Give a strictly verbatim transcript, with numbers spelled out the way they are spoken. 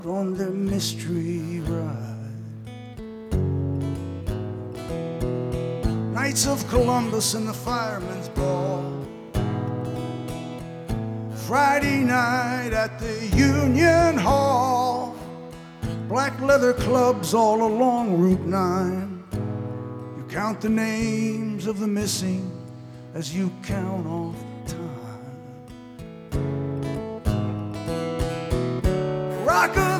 on their mystery ride. Knights of Columbus and the Firemen's Ball. Friday night at the Union Hall. Black leather clubs all along Route nine. You count the names of the missing as you count off